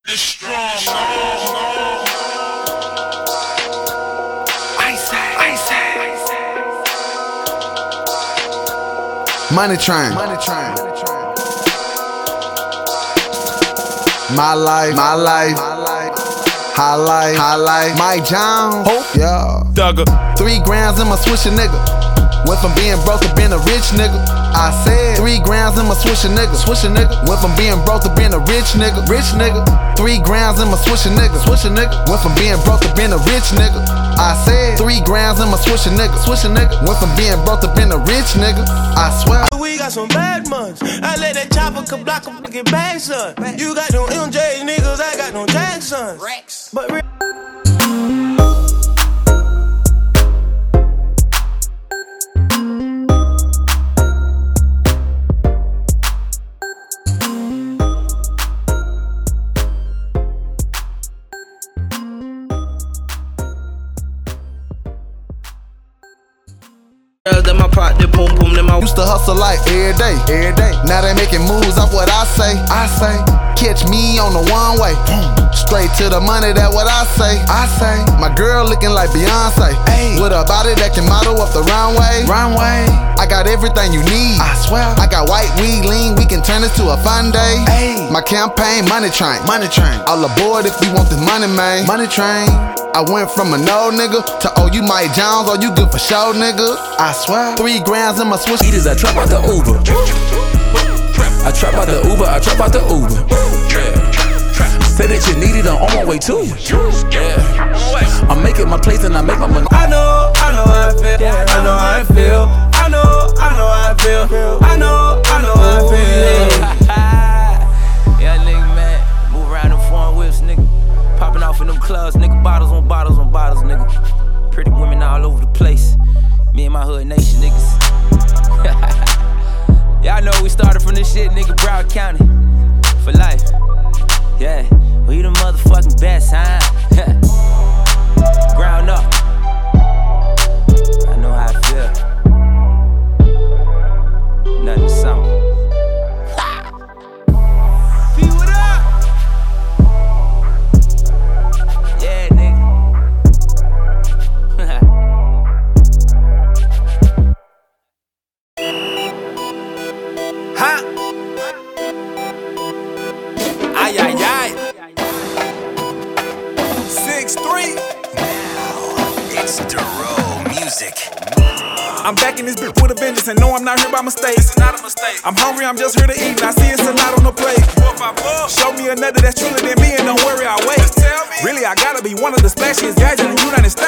It's strong, no. Money Train. My life. Highlight. Mike Jones. Yeah. Dugger. 3 grams in my swisher, nigga. Went from being broke to being a rich nigga. I said 3 grams in my swisher, nigga. Went from being broke to being a rich nigga. 3 grams in my swisher, nigga. Went from being broke to being a rich nigga. I said 3 grams in my swisher, nigga. Went from being broke to being a rich nigga. I swear. We got some bad ones. I let that chopper could block them fucking bags, son. You got no MJ niggas, I got no Jacksons. But Then my pot, the boom boom, then my used to hustle like every day. Now they making moves off what I say. Catch me on the one way. Straight to the money, that what I say. My girl looking like Beyonce. With a body that can model up the runway. I got everything you need. I swear. I got white weed lean, we can turn this to a fun day. My campaign, Money Train. All aboard if you want this money, man. Money Train. I went from a no nigga to oh you Mike Jones, oh you good for show, nigga. I swear. 3 grams in my switch. Eaters, I trap out the Uber. I trap out the Uber. Say that you need it, I'm on my way to you. I'm making my plays and I make my money. I know how I feel. I know how I feel. I know how I feel. I know how I feel. Yeah, nigga, man. Move around them foreign whips, nigga. Popping off in them clubs, nigga. Bottles on bottles, nigga. Pretty women all over the place. Me and my hood nation, niggas. Y'all know we started from this shit, nigga. Broward County. For life. Yeah. We the motherfucking best, huh? Ground up. I know how I feel. Nothing to something. I'm back in this bitch with a vengeance and no, I'm not here by mistake. It's not a mistake. I'm hungry, I'm just here to eat and I see it's a lot on the plate. Show me another that's truly than me and don't worry, I'll wait. Really, I gotta be one of the splashiest guys in the United States.